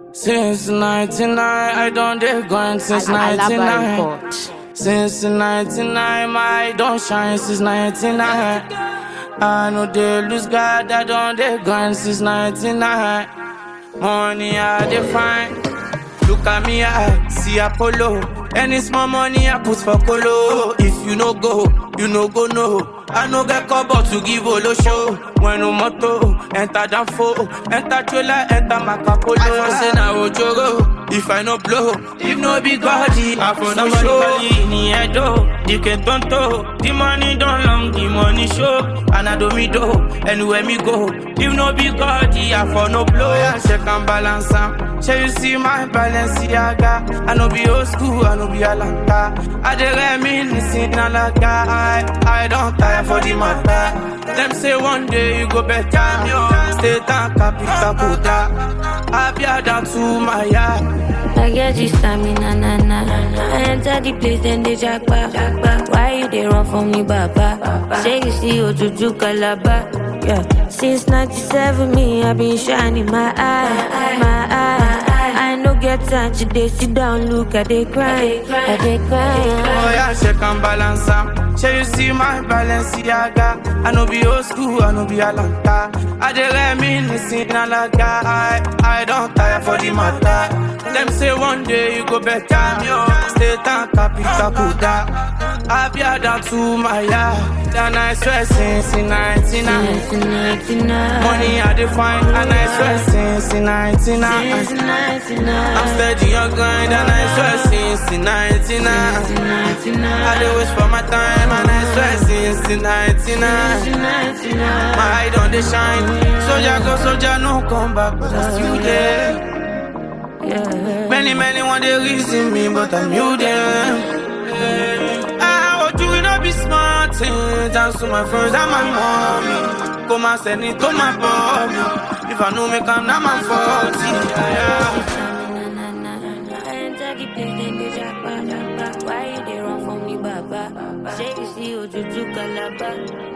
Since 99, I don't dey grind since 99. Since 99, my don't shine since 99. I know they lose God, I don't dey grind since 99. Money I define. Look at me, I see Apollo. Any small money I put for Colo. If you no go, you no go no. I no get cover to give Olo show. When no moto, enter Danfo, enter trailer, enter Macapolo. I say na Ojoro. If I no blow, if no big body, I for no show. In the head, you can tonto. The money don't long, the money show. And I do me do, anywhere me go. If no big body, I for no blow. I check and balance am. Shall you see my Balenciaga? I no be old school, I no be Alanta. I dey reminiscing alaga. I don't tire for the matter. Them say one day you go better. Stay down, capital Buddha. I be down to my yard. I get this stamina, na na. I enter the place, then they jackpot. Why you they run from me, baba? Say you see Ojuju Calabar. Yeah. Since 97, me, I been shining my eye. I no get time to they sit down, look at they cry. Oh yeah, check and balance am. Shall you see my Balenciaga? I no be old school, I no be Alanta. I dey reminiscing alaga. I don't tire for the matter. Them say one day you go better. Stay down, capital Buddha. I be down to my yard. And I swear since 99. Money I define. And I swear since 99. I'm steady on grind. And I swear since 99. I dey wish for my time. And I swear since 99. My eye don't dey shine. Soldier go, soldier no come back, but I still there. Yeah. Many want they reason me, but I'm you them. I want you to be smart. Dance to my friends and my mommy. Come and send it to my body. If I know me come now, I'm 40. I enter the place, then they jackpot. Why you they run from me, baba? Say you see Ojuju Calabar.